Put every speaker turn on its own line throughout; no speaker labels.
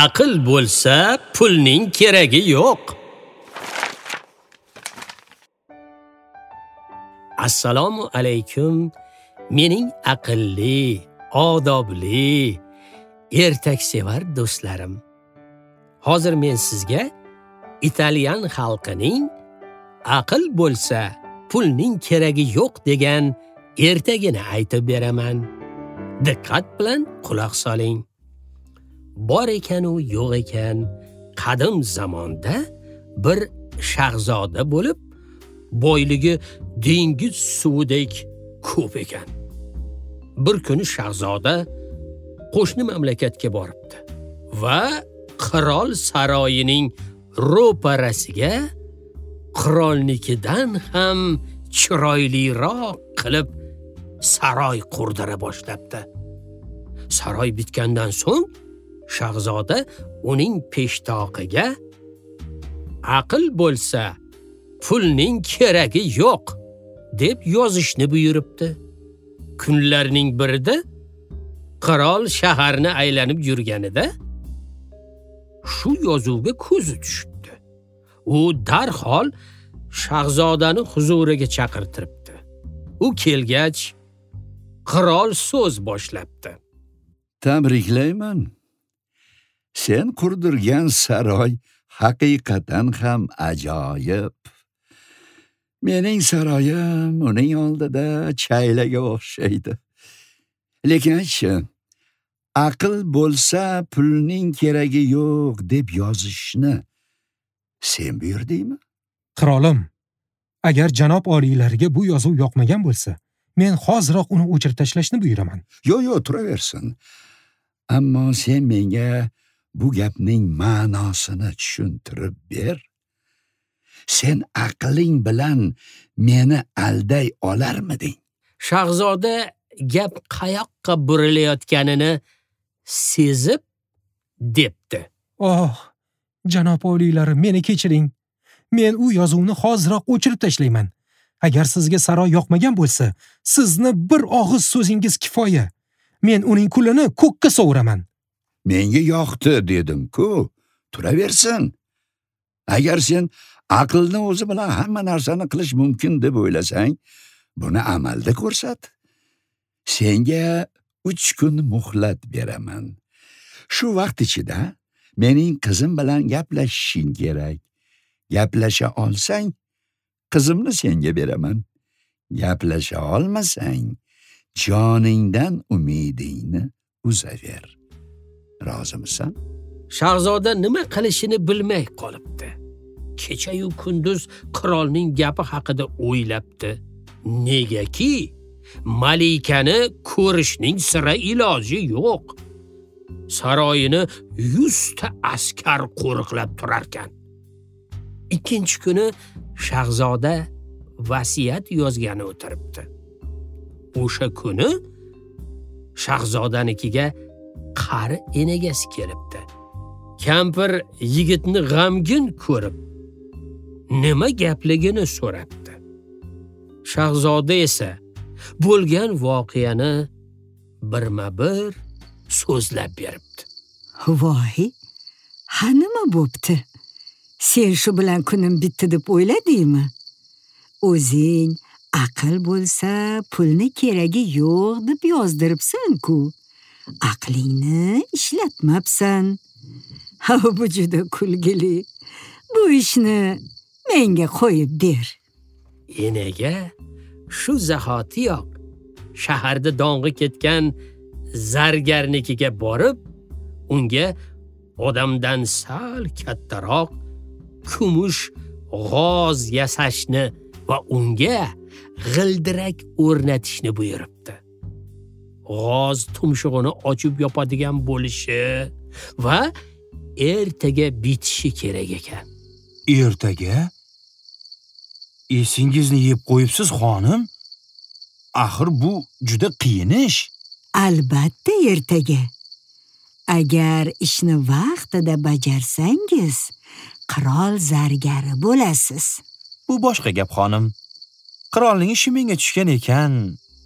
aql bo'lsa, pulning keragi yo'q. Assalomu alaykum, mening aqlli, odobli, ertaksevar do'stlarim. Hozir men sizga Italyan xalqining aql bo'lsa, pulning keragi yo'q degan ertagini aytib beraman. Diqqat bilan quloq soling. Bor ekan u yo'q ekan, qadim zamonda bir shahzoda bo'lib, boyligi dengiz suvidek ko'p ekan. Bir kuni shahzoda qo'shni mamlakatga boribdi va qirol saroyining ro'parasiga qirolnikidan ham chiroyliroq qilib saroy qurdira boshlabdi. Saroy bitgandan so'ng shahzoda uning peshtoqiga aql bo'lsa, pulning keragi yo'q deb yozishni buyuribdi. Kunlarning birida qirol shaharni aylanib yurganida shu yozuvga ko'zi tushdi. U darhol shahzodani huzuriga chaqirtiribdi. U kelgach, qirol so'z boshlabdi.
Tabriklayman. Sen qurdirgan saroy haqiqatan ham ajoyib. Mening saroyim uning oldida chaylaga o'xshaydi. Lekin aytchi, aql bo'lsa, pulning keragi yo'q deb yozishni sen buyurdingmi?
Qirolim, agar janob oliylariga bu yozuv yoqmagan bo'lsa, men hoziroq uni o'chirib tashlashni buyuraman.
Yo'q, turaversin. Ammo sen menga bu gapning ma'nosini tushuntirib ber. Sen aqling bilan meni alday olarmiding?
Shahzoda gap qayoqqa burilayotganini sezib debdi.
Oh, janob oliylari, meni kechiring. Men u yozuvni hoziroq o'chirib tashlayman. Agar sizga saroy yoqmagan bo'lsa, sizni bir og'iz so'zingiz kifoya. Men uning kulini ko'kka sovuraman.
Menga yoqdi dedim-ku, turaversin. Agar sen aqlni o'zi bilan hamma narsani qilish mumkin deb o'ylasang, buni amalda ko'rsat. Senga 3 kun muhlat beraman. Shu vaqt ichida mening qizim bilan gaplashishing kerak. Gaplasha olsang, qizimni senga beraman. Gaplasha olmasang, joningdan umidingni uzaver. Rozimisan?
Shahzoda nima qilishini bilmay qolibdi. Kecha-yu kunduz qirolning gapi haqida o'ylabdi. Negaki, malikani ko'rishning sira iloji yo'q. Saroyini 100 ta askar qo'riqlab turar ekan. Ikkinchi kuni shahzoda vasiyat yozgani o'tiribdi. O'sha kuni shahzodanikiga qari enagasi kelibdi. Kampir yigitni g'amgin ko'rib, nima gapligini so'rabdi. Shahzoda esa bo'lgan voqeani birma-bir so'zlab beribdi.
Voy, ha nima bo'pti? Sen shu bilan kunim bitdi deb o'yladingmi? O'zing aql bo'lsa, pulni keragi yo'q deb yozdiribsan-ku. Aqlingni ishlatmabsan. Ha, bu juda kulgili. Bu ishni menga qo'yib ber.
Enaga shu zahotiyoq shaharda dong'i ketgan zargarnikiga borib, unga odamdan sal kattaroq kumush g'oz yasashni va unga g'ildirak o'rnatishni buyuribdi. G'oz tumshug'ini ochib yopadigan bo'lishi va ertaga bitishi kerak ekan.
Ertaga? Esingizni yeb qo'yibsiz, xonim? Axir bu juda qiyin ish.
Albatta ertaga. Agar ishni vaqtida bajarsangiz, qirol zargari bo'lasiz.
Bu boshqa gap, xonim. Qirolning ishi menga tushgan ekan,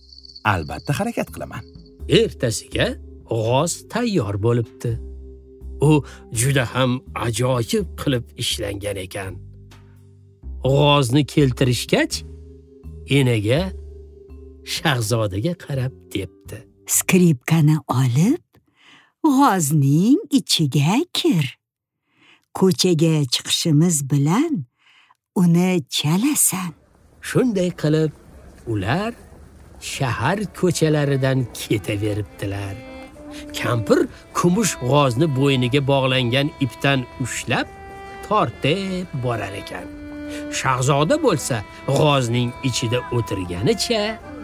albatta harakat qilaman.
Ertasiga g'oz tayyor bo'libdi. U juda ham ajoyib qilib ishlangan ekan. G'ozni keltirishgach, enaga shahzodaga qarab debdi:
Skripkani olib, g'ozning ichiga kir. Ko'chaga chiqishimiz bilan uni chalasan.
Shunday qilib, ular shahar ko'chalaridan ketaveribdilar. Kampir kumush g'ozni bo'yniga bog'langan ipdan ushlab tortib borar ekan. Shahzoda bo'lsa, g'ozning ichida o'tirganicha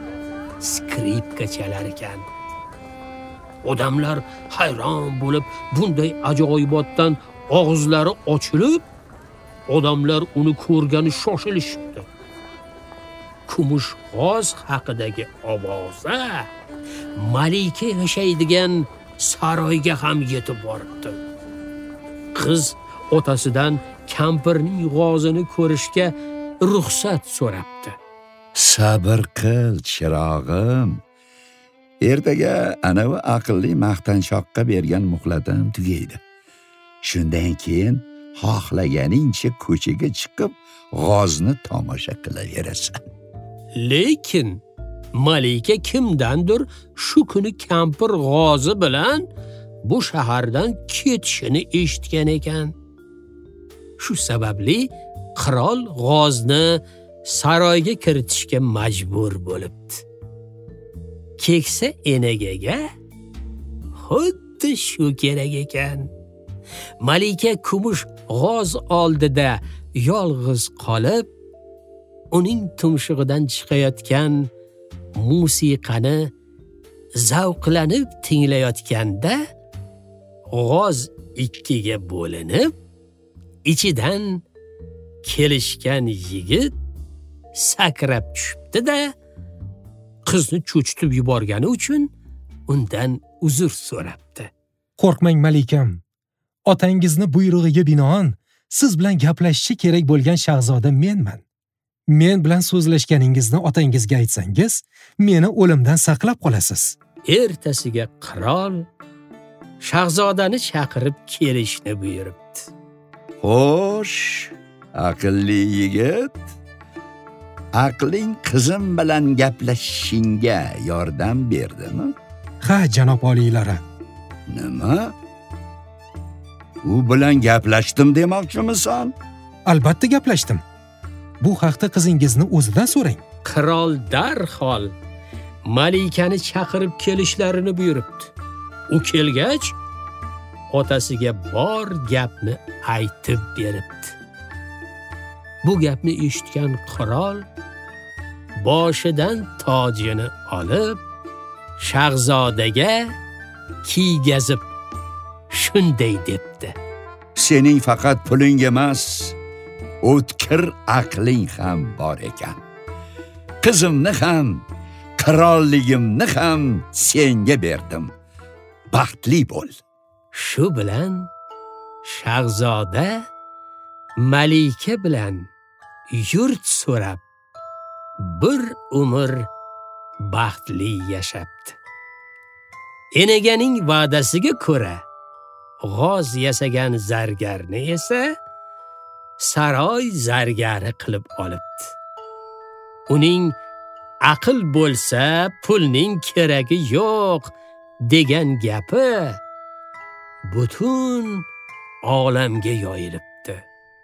skripka chalar ekan. Odamlar hayron bo'lib, bunday ajoyibotdan og'izlari ochilib, odamlar uni ko'rgani shoshilishibdi. Kumush g'oz haqidagi ovoza malika yashaydigan saroyga ham yetib boribdi. Qiz otasidan kampirning g'ozini ko'rishga ruxsat so'rabdi.
Sabr qil, chirog'im. Ertaga anavi aqlli maqtanchoqqa bergan muhlatim tugaydi. Shundan keyin xohlaganingcha ko'chaga chiqib, g'ozni tomosha qilaverasan.
Lekin malika kimdandir shu kuni kampir g'ozi bilan bu shahardan ketishini eshitgan ekan. Shu sababli qirol g'ozni saroyga kiritishga majbur bo'libdi. Keksa enagaga xuddi shu kerak ekan. Malika kumush g'oz oldida yolg'iz qolib, uning tumshug'idan chiqayotgan musiqani zavqlanib tinglayotganda, g'oz ikkiga bo'linib, ichidan kelishgan yigit sakrab tushibdi-da, qizni cho'chitib yuborgani uchun undan uzr so'rabdi.
Qo'rqmang malikam. Otangizni buyrug'iga binoan siz bilan gaplashishi kerak bo'lgan shahzoda menman. Men bilan so'zlashganingizni otangizga aytsangiz, meni o'limdan saqlab qolasiz.
Ertasiga qirol shahzodani chaqirib kelishni buyuribdi.
Xo'sh, aqlli yigit, aqling qizim bilan gaplashishingga yordam berdimi?
Ha, janob oliylari.
Nima? U bilan gaplashdim demoqchimisan?
Albatta gaplashdim. Bu haqda qizingizni o'zidan so'rang.
Qirol darhol malikani chaqirib kelishlarini buyuribdi. U kelgach, otasiga bor gapni aytib beribdi. Bu gapni eshitgan qirol boshidan tojini olib, shahzodaga kiygazib shunday debdi:
Sening faqat puling emas, o'tkir aqling ham bor ekan. Qizimni ham, qirolligimni ham senga berdim. Baxtli bo'l.
Shu bilan shahzoda malika bilan yurt so'rab bir umr baxtli yashabdi. Enaganing va'dasiga ko'ra, g'oz yasagan zargarni esa saroy zargari qilib olibdi. Uning aql bo'lsa pulning keragi yo'q degan gapi butun olamga yoyilibdi.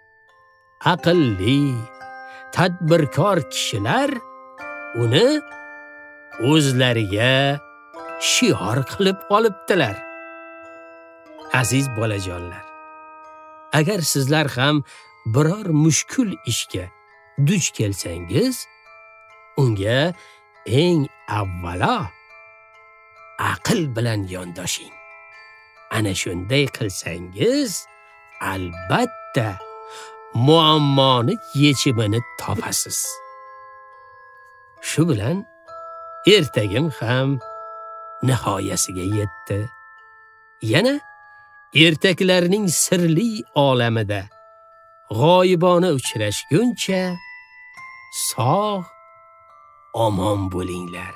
Aqlli, tadbirkor kishilar uni o'zlariga shior qilib olibdilar. Aziz bolajonlar, agar sizlar ham biror mushkul ishga duch kelsangiz, unga eng avvalo aql bilan yondoshing. Ana shunday qilsangiz, albatta muammoni yechimini topasiz. Shu bilan ertagim ham nihoyasiga yetdi. Yana ertaklarning sirli olamida g'oyibona uchrashguncha sog' omon bo'linglar.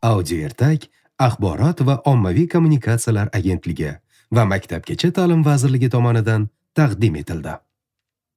Audio ertak Axborot va ommaviy kommunikatsiyalar agentligi va Maktabgacha ta'lim vazirligi tomonidan taqdim etildi.